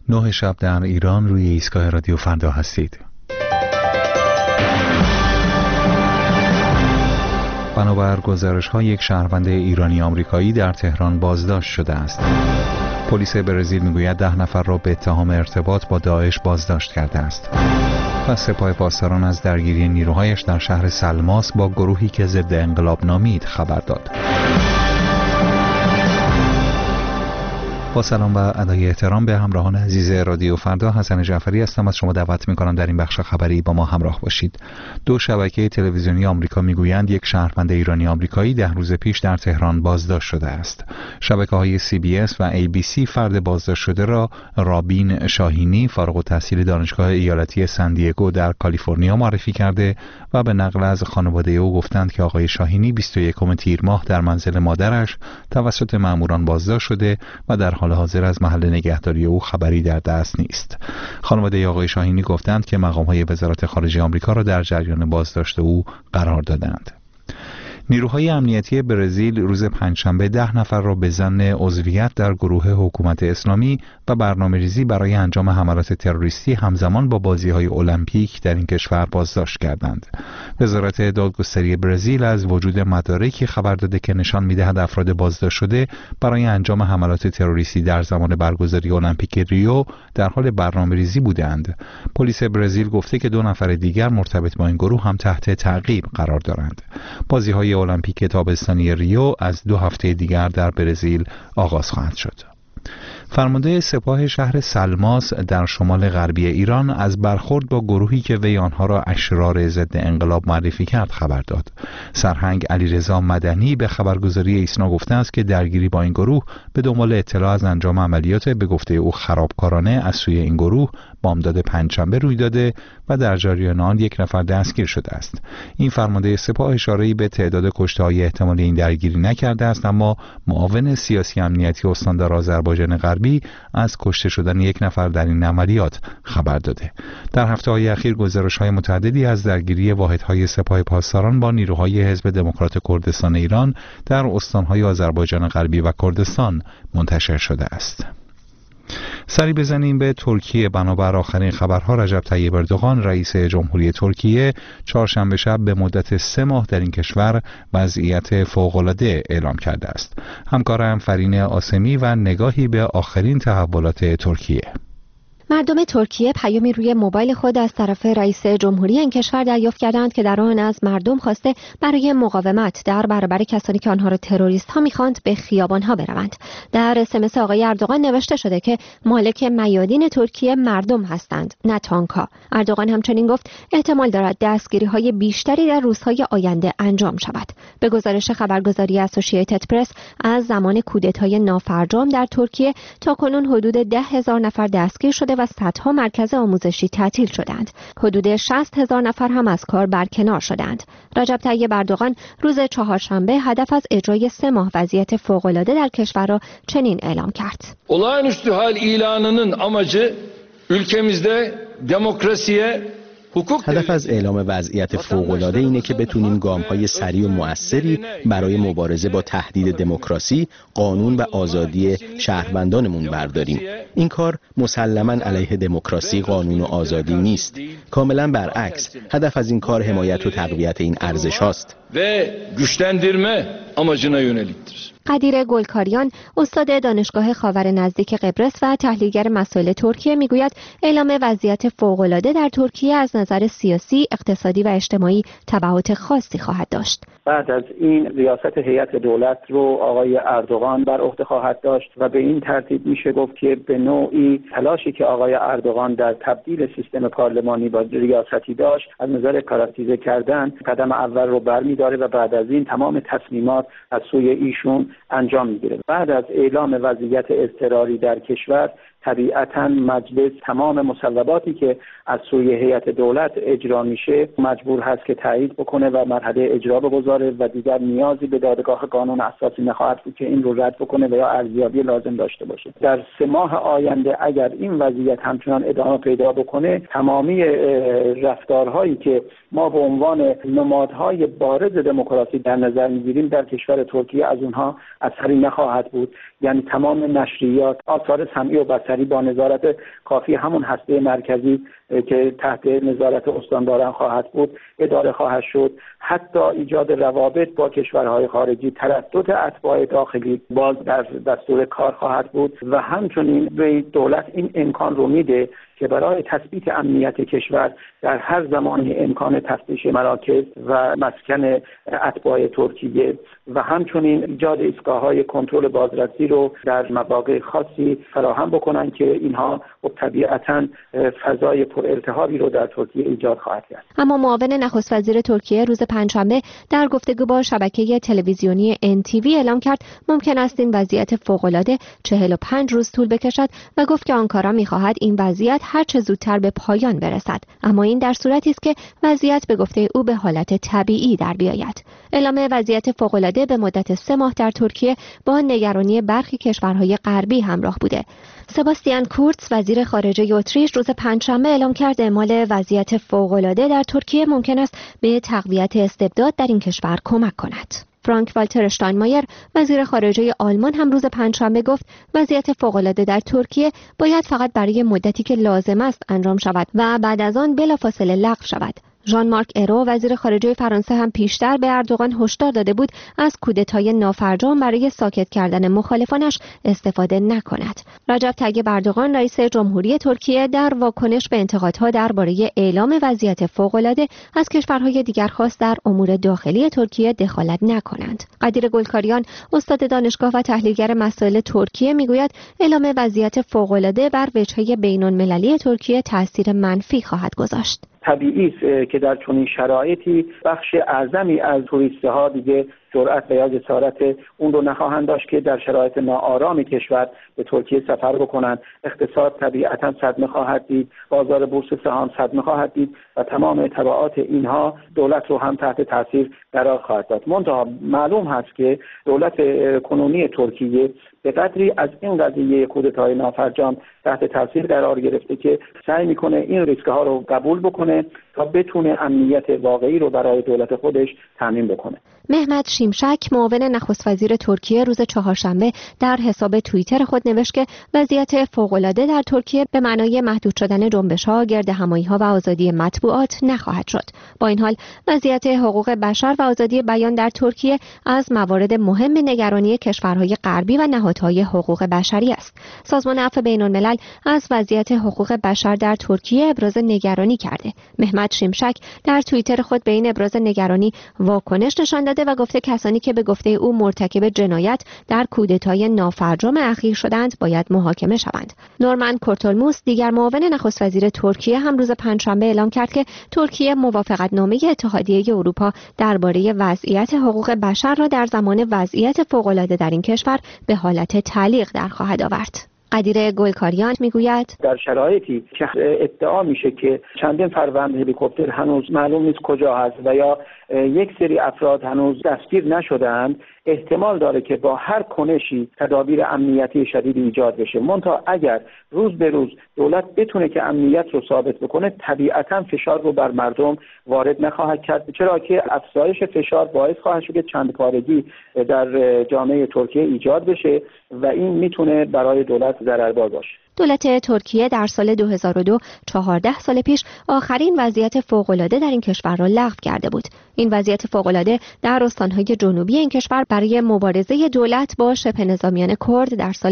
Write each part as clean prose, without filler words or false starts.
9 شب در ایران روی ایستگاه رادیو فردا هستید. بنابر گزارش‌ها یک شهروند ایرانی آمریکایی در تهران بازداشت شده است. پلیس برزیل میگوید 10 نفر را به اتهام ارتباط با داعش بازداشت کرده است. و سپاه پاسداران از درگیری نیروهایش در شهر سلماس با گروهی که ضد انقلاب نامید خبر داد. با سلام و ادای احترام به همراهان عزیز رادیو فردا، حسن جعفری هستم. از شما دعوت می‌کنم در این بخش خبری با ما همراه باشید. 2 شبکه تلویزیونی آمریکا میگویند یک شهروند ایرانی آمریکایی 10 روز پیش در تهران بازداشت شده است. شبکه‌های CBS و ABC فرد بازداشت شده را رابین شاهینی، فارغ التحصیل دانشگاه ایالتی سندیگو در کالیفرنیا معرفی کرده و به نقل از خانواده او گفتند که آقای شاهینی 21 تیر ماه در منزل مادرش توسط ماموران بازداشت شده و در حال حاضر از محل نگهداری او خبری در دست نیست. خانواده آقای شاهینی گفتند که مقام‌های وزارت خارجه آمریکا را در جریان بازداشت او قرار دادند. نیروهای امنیتی برزیل روز پنجشنبه 10 نفر را به ظن عضویت در گروه حکومت اسلامی و برنامه‌ریزی برای انجام حملات تروریستی همزمان با بازی‌های المپیک در این کشور بازداشت کردند. وزارت دادگستری برزیل از وجود مدارکی خبر داده که نشان می‌دهد افراد بازداشت شده برای انجام حملات تروریستی در زمان برگزاری المپیک ریو در حال برنامه‌ریزی بودند. پلیس برزیل گفته که 2 نفر دیگر مرتبط با این گروه هم تحت تعقیب قرار دارند. بازی‌های المپیک تابستانی ریو از 2 هفته دیگر در برزیل آغاز خواهد شد. فرمانده سپاه شهر سلماس در شمال غربی ایران از برخورد با گروهی که وی آنها را اشرار ضد انقلاب معرفی کرد خبر داد. سرهنگ علیرضا مدنی به خبرگزاری ایسنا گفته است که درگیری با این گروه به دنبال اطلاع از انجام عملیات به گفته او خرابکارانه از سوی این گروه بامداد پنجشنبه روی داده و در جریان آن 1 نفر دستگیر شده است. این فرمانده سپاه اشاره‌ای به تعداد کشته‌های احتمالی این درگیری نکرده است، اما معاون سیاسی امنیتی استاندار آذربایجان غربی از کشته شدن 1 نفر در این عملیات خبر داده. در هفته‌های اخیر گزارش‌های متعددی از درگیری واحدهای سپاه پاسداران با نیروهای حزب دموکرات کردستان ایران در استان‌های آذربایجان غربی و کردستان منتشر شده است. سری بزنیم به ترکیه. بنابر آخرین خبرها رجب طیب اردوغان رئیس جمهوری ترکیه چهارشنبه شب به مدت 3 ماه در این کشور وضعیت فوق‌العاده اعلام کرده است. همکارم فرین آسمی و نگاهی به آخرین تحولات ترکیه. مردم ترکیه پیامی روی موبایل خود از طرف رئیس جمهوری این کشور دریافت کردند که در آن از مردم خواسته برای مقاومت در برابر کسانی که آنها را تروریست ها می‌خواند به خیابان‌ها بروند. در اس‌ام‌اس آقای اردوغان نوشته شده که مالک میادین ترکیه مردم هستند، نه تانک‌ها. اردوغان همچنین گفت احتمال دارد دستگیری‌های بیشتری در روزهای آینده انجام شود. به گزارش خبرگزاری اسوسییتد پرس از زمان کودتای نافرجام در ترکیه تاکنون حدود 10,000 نفر دستگیر شده و صدها مرکز آموزشی تعطیل شدند. حدود 60,000 نفر هم از کار برکنار şudand. رجب طیب اردوغان روز چهارشنبه هدف از اجرای 3 ماه وضعیت فوق‌العاده در کشور را چنین اعلام کرد. Olağanüstü hal ilanının amacı ülkemizde demokrasiye هدف از اعلام وضعیت فوق‌العاده اینه که بتونیم گام‌های سریع و مؤثری برای مبارزه با تهدید دموکراسی، قانون و آزادی شهروندانمون برداریم. این کار مسلماً علیه دموکراسی، قانون و آزادی نیست. کاملاً برعکس، هدف از این کار حمایت و تقویت این ارزش‌هاست. و güçlendirme amacına yöneliktir. قدیر گلکاریان، استاد دانشگاه خاور نزدیک قبرس و تحلیلگر مسائل ترکیه میگوید اعلام وضعیت فوق‌العاده در ترکیه از نظر سیاسی، اقتصادی و اجتماعی تبعات خاصی خواهد داشت. بعد از این ریاست هیئت دولت رو آقای اردوغان بر عهده خواهد داشت و به این ترتیب میشه گفت که به نوعی تلاشی که آقای اردوغان در تبدیل سیستم پارلمانی با ریاستی داشت از نظر کاراکتریزه کردن قدم اول رو برمی‌داره و بعد از این تمام تصمیمات از سوی ایشون انجام میگیره. بعد از اعلام وضعیت اضطراری در کشور طبیعتاً مجلس تمام مصوباتی که از سوی هیئت دولت اجرا میشه مجبور هست که تایید بکنه و مرحله اجرا بگذاره و دیگر نیازی به دادگاه قانون اساسی نخواهد بود که این رو رد بکنه و یا ارزیابی لازم داشته باشه. در 3 ماه آینده اگر این وضعیت همچنان ادامه پیدا بکنه تمامی رفتارهایی که ما به عنوان نمادهای بارز دموکراسی در نظر میگیریم در کشور ترکیه از اونها اثری نخواهد بود. یعنی تمام نشریات، آثار سمعی و بصری بصری با نظارت کافی همون هسته مرکزی که تحت نظارت استانداران خواهد بود اداره خواهد شد. حتی ایجاد روابط با کشورهای خارجی، تردد اتباع داخلی باز در دستور کار خواهد بود و همچنین به دولت این امکان رو میده که برای تثبیت امنیت کشور در هر زمانی امکان تفتیش مراکز و مسکن اتباع ترکیه و همچنین ایجاد ایستگاه‌های کنترل بازرسی رو در مواقع خاصی فراهم بکنن که اینها طبیعتاً فضای پرالتهابی رو در ترکیه ایجاد خواهد کرد. اما معاون نخست وزیر ترکیه روز پنجشنبه در گفتگو با شبکه تلویزیونی NTV اعلام کرد ممکن است این وضعیت فوق‌العاده 45 روز طول بکشد و گفت که آنکارا می‌خواهد این وضعیت هر چه زودتر به پایان برسد، اما این در صورتی است که وضعیت به گفته او به حالت طبیعی در بیاید. اعلام وضعیت فوق‌العاده به مدت 3 ماه در ترکیه با نگرانی برخی کشورهای غربی همراه بوده. سباستیان کورتز وزیر خارجه اتریش روز پنجشنبه اعلام کرد اعمال وضعیت فوق‌العاده در ترکیه ممکن است به تقویت استبداد در این کشور کمک کند. فرانک والتر اشتاینمایر وزیر خارجه آلمان هم روز پنجشنبه گفت وضعیت فوق‌العاده در ترکیه باید فقط برای مدتی که لازم است انجام شود و بعد از آن بلافاصله لغو شود. ژان مارک ایرو وزیر خارجه فرانسه هم پیشتر به اردوغان هشدار داده بود از کودتای نافرجام برای ساکت کردن مخالفانش استفاده نکند. رجب طیب اردوغان رئیس جمهوری ترکیه در واکنش به انتقادها درباره اعلام وضعیت فوق‌العاده از کشورهای دیگر خواست در امور داخلی ترکیه دخالت نکنند. قدیر گلکاریان استاد دانشگاه و تحلیلگر مسائل ترکیه میگوید اعلام وضعیت فوق‌العاده بر وجهه بین‌المللی ترکیه تأثیر منفی خواهد گذاشت. طبیعی است که در چنین شرایطی بخش اعظمی از توریست‌ها دیگه جرأت و یا جسارت اون رو نخواهند داشت که در شرایط ناآرام کشور به ترکیه سفر بکنند. اقتصاد طبیعتاً صدمه خواهد دید، بازار بورس سهام صدمه خواهد دید و تمام تبعات اینها دولت رو هم تحت تاثیر قرار خواهد داد. منتها معلوم هست که دولت کنونی ترکیه به قدری از این قضیه کودتای نافرجام تحت تاثیر قرار گرفته که سعی میکنه این ریسک‌ها رو قبول بکنه تا بتونه امنیت واقعی رو برای دولت خودش تامین بکنه. مهمت شیمشک معاون نخست وزیر ترکیه روز چهارشنبه در حساب توییتر خود نوشت که وضعیت فوق‌العاده در ترکیه به معنای محدود شدن جنبش‌ها، گردهمایی‌ها و آزادی مطبوعات نخواهد شد. با این حال وضعیت حقوق بشر و آزادی بیان در ترکیه از موارد مهم نگرانی کشورهای غربی و نهادهای حقوق بشری است. سازمان عفو بین‌الملل از وضعیت حقوق بشر در ترکیه ابراز نگرانی کرده. مهمت شیمشک در توییتر خود به این ابراز نگرانی واکنش نشان داده و گفته کسانی که به گفته او مرتکب جنایت در کودتای نافرجام اخیر شدند باید محاکمه شوند. نورمن کورتولموس دیگر معاون نخست وزیر ترکیه هم روز پنجشنبه اعلام کرد که ترکیه موافقتنامه اتحادیه اروپا درباره وضعیت حقوق بشر را در زمان وضعیت فوق‌العاده در این کشور به حالت تعلیق در خواهد آورد. قدیر گلکاریان میگوید در شرایطی که ادعا میشه که چندین فروند هلیکوپتر هنوز معلوم نیست کجا هست و یا یک سری افراد هنوز دستگیر نشدند، احتمال داره که با هر کنشی تدابیر امنیتی شدید ایجاد بشه. منتها اگر روز به روز دولت بتونه که امنیت رو ثابت بکنه، طبیعتاً فشار رو بر مردم وارد نخواهد کرد، چرا که افزایش فشار باعث خواهد شد که چندپارگی در جامعه ترکیه ایجاد بشه و این میتونه برای دولت ضرربار باشه. دولت ترکیه در سال 2002 14 سال پیش آخرین وضعیت فوق‌العاده در این کشور را لغو کرده بود. این وضعیت فوق‌العاده در استان‌های جنوبی این کشور برای مبارزه دولت با شبه نظامیان کرد در سال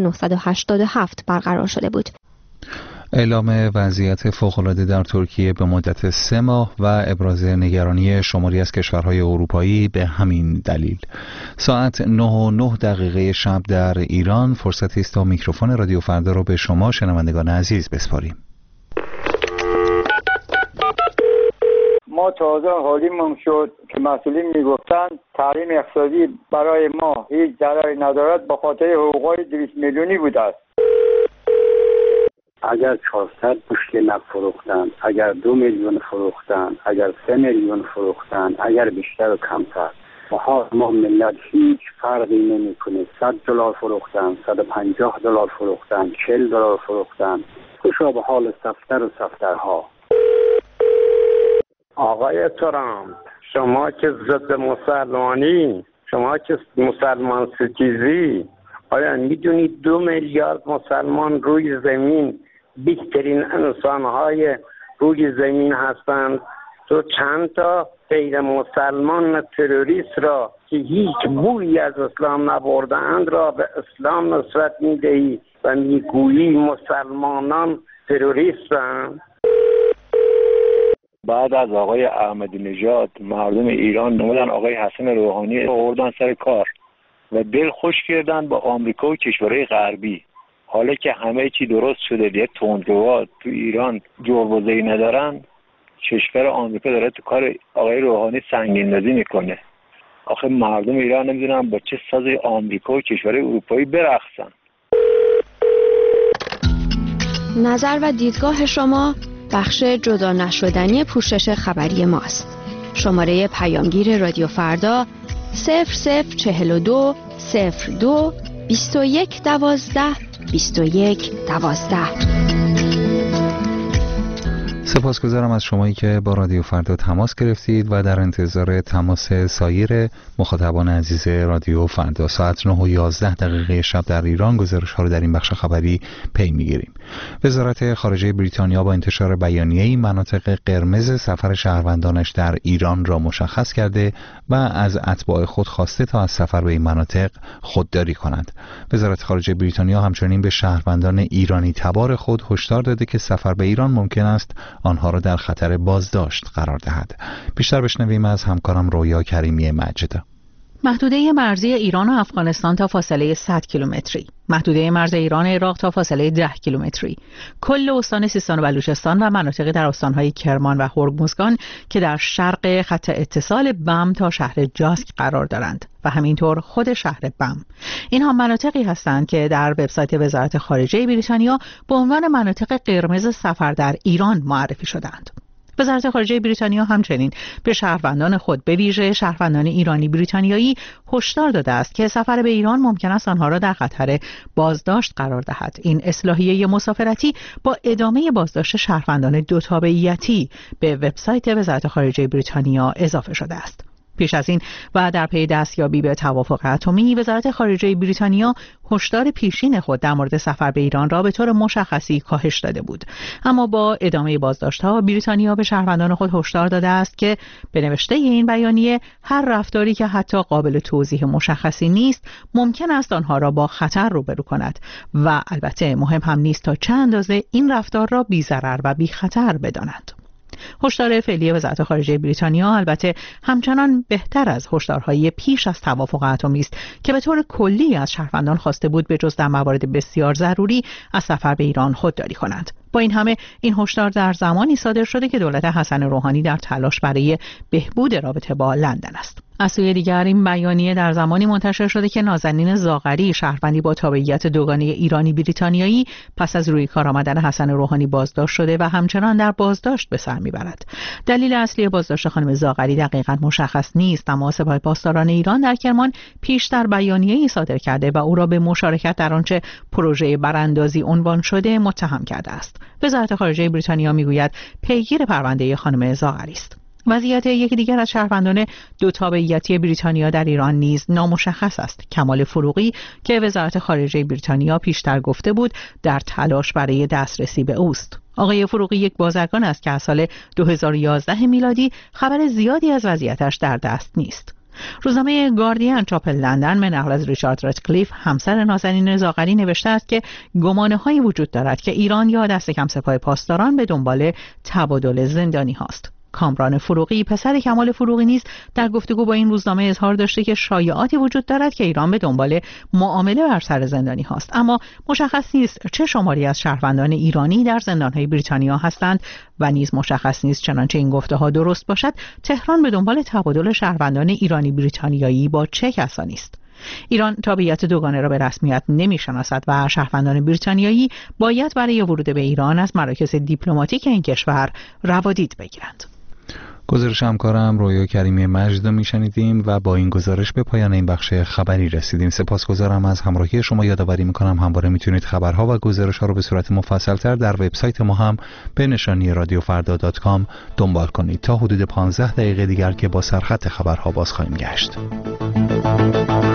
1987 برقرار شده بود. اعلام وضعیت فوق‌العاده در ترکیه به مدت 3 ماه و ابراز نگرانی شماری از کشورهای اروپایی به همین دلیل. ساعت 9:09 شب در ایران فرصتی است تا میکروفون رادیو فردا را به شما شنوندگان عزیز بسپاریم. ما تازه حالیمون شد که مسئولین میگفتن تحریم اقتصادی برای ما هیچ ضرری ندارد، با خاطر حقوقای 200 میلیونی بوده است. اگر 400 بشکه نفت فروختن، اگر 2 میلیون فروختن، اگر 3 میلیون فروختن، اگر بیشتر و کمتر، ما ملت هیچ فرقی نمیکنه. $100 فروختن، $150 فروختن، $40 فروختن، خوشا به حال صفتر و صفترها. آقای ترامپ، شما که ضد مسلمانی، شما که مسلمان ستیزی، آیا میدونید 2 میلیارد مسلمان روی زمین بیشترین انسانهای روی زمین هستند؟ تو چند تا غیر مسلمان تروریست را که هیچ بویی از اسلام نبردند را به اسلام نسبت میدهی و میگویی مسلمانان تروریستند. بعد از آقای احمدی نژاد مردم ایران نمودن آقای حسن روحانی آوردن سر کار و دل خوش کردن با آمریکا و کشورهای غربی. حالا که همه چی درست شده، یه تندروا تو ایران جربوزه‌ای ندارن، کشور آمریکا داره تو کار آقای روحانی سنگین‌اندازی میکنه. آخه مردم ایران نمیدونن با چه ساز آمریکا و کشورهای اروپایی برقصن. نظر و دیدگاه شما بخش جدا نشدنی پوشش خبری ماست. شماره پیامگیر رادیو فردا 0042 02 21 12 21 12. سپاسگزارم از شمایی که با رادیو فردا تماس گرفتید و در انتظار تماس سایر مخاطبان عزیز رادیو فردا. ساعت 9:11 شب در ایران گزارش ها رو در این بخش خبری پی میگیریم. وزارت خارجه بریتانیا با انتشار بیانیه‌ای مناطق قرمز سفر شهروندانش در ایران را مشخص کرده و از اتباع خود خواسته تا از سفر به این مناطق خودداری کنند. وزارت خارجه بریتانیا همچنین به شهروندان ایرانی تبار خود هشدار داده که سفر به ایران ممکن است آنها را در خطر بازداشت قرار دهد. بیشتر بشنویم از همکارم رویا کریمی مجد. محدوده مرزی ایران و افغانستان تا فاصله 100 کیلومتری، محدوده مرز ایران و عراق تا فاصله 10 کیلومتری، کل استان سیستان و بلوچستان و مناطق در استانهای کرمان و هرمزگان که در شرق خط اتصال بم تا شهر جاسک قرار دارند و همینطور خود شهر بم. اینها مناطقی هستند که در وبسایت وزارت خارجه بریتانیا به عنوان مناطق قرمز سفر در ایران معرفی شدند. وزارت خارجه بریتانیا همچنین به شهروندان خود به ویژه شهروندان ایرانی بریتانیایی هشدار داده است که سفر به ایران ممکن است آنها را در خطر بازداشت قرار دهد. این اصلاحیه مسافرتی با ادامه بازداشت شهروندان دو تابعیتی به وبسایت وزارت خارجه بریتانیا اضافه شده است. پیش از این و در پی دستیابی به توافق اتمی، وزارت خارجه بریتانیا هشدار پیشین خود در مورد سفر به ایران را به طور مشخصی کاهش داده بود. اما با ادامه بازداشت‌ها، بریتانیا به شهروندان خود هشدار داده است که به نوشته این بیانیه هر رفتاری که حتی قابل توضیح مشخصی نیست ممکن است آنها را با خطر روبرو کند و البته مهم هم نیست تا چه اندازه این رفتار را بی‌ضرر و بی‌خطر بدانند. هشدار فعلی وزارت خارجه بریتانیا البته همچنان بهتر از هشدارهای پیش از توافق اتمی است که به طور کلی از شهروندان خواسته بود به جز در موارد بسیار ضروری از سفر به ایران خودداری کنند. با این همه این هشدار در زمانی صادر شده که دولت حسن روحانی در تلاش برای بهبود رابطه با لندن است. از سوی دیگر این بیانیه در زمانی منتشر شده که نازنین زاغری، شهروندی با تابعیت دوگانه ایرانی بریتانیایی، پس از روی کار آمدن حسن روحانی بازداشت شده و همچنان در بازداشت به سر میبرد. دلیل اصلی بازداشت خانم زاغری دقیقاً مشخص نیست، اما سپاه پاسداران ایران در کرمان پیشتر بیانیه‌ای صادر کرده و او را به مشارکت در آنچه پروژه براندازی عنوان شده متهم کرده است. وزارت خارجه بریتانیا میگوید پیگیر پرونده خانم زاغری است. وضعیت یکی دیگر از شهروندان دو تابعیتی بریتانیا در ایران نیز نامشخص است. کمال فروغی که وزارت خارجه بریتانیا پیشتر گفته بود در تلاش برای دسترسی به اوست. آقای فروغی یک بازرگان است که از سال 2011 میلادی خبر زیادی از وضعیتش در دست نیست. روزنامه گاردین چاپ لندن به نقل از ریچارد راتکلیف، همسر نازنین زاغری، نوشته است که گمانه‌هایی وجود دارد که ایران یا دست کم سپاه پاسداران به دنبال تبادل زندانی هاست. کامران فروغی، پسر کمال فروغی، نیز در گفتگو با این روزنامه اظهار داشته که شایعاتی وجود دارد که ایران به دنبال معامله بر سر زندانی هاست، اما مشخص نیست چه شماری از شهروندان ایرانی در زندانهای بریتانیا هستند و نیز مشخص نیست چنانچه این گفته‌ها درست باشد تهران به دنبال تبادل شهروندان ایرانی بریتانیایی با چه کسانی است. ایران تابعیت دوگانه را به رسمیت نمی‌شناسد و شهروندان بریتانیایی باید برای ورود به ایران از مراکز دیپلماتیک این کشور روادید بگیرند. گزارش همکارم رویا کریمی مجد رو میشنیدیم و با این گزارش به پایان این بخش خبری رسیدیم. سپاسگزارم از همراهی شما. یادآوری میکنم همواره میتونید خبرها و گزارش ها رو به صورت مفصل‌تر در وبسایت ما هم به نشانی radiofarda.com دنبال کنید. تا حدود 15 دقیقه دیگر که با سرخط خبرها باز خواهیم گشت.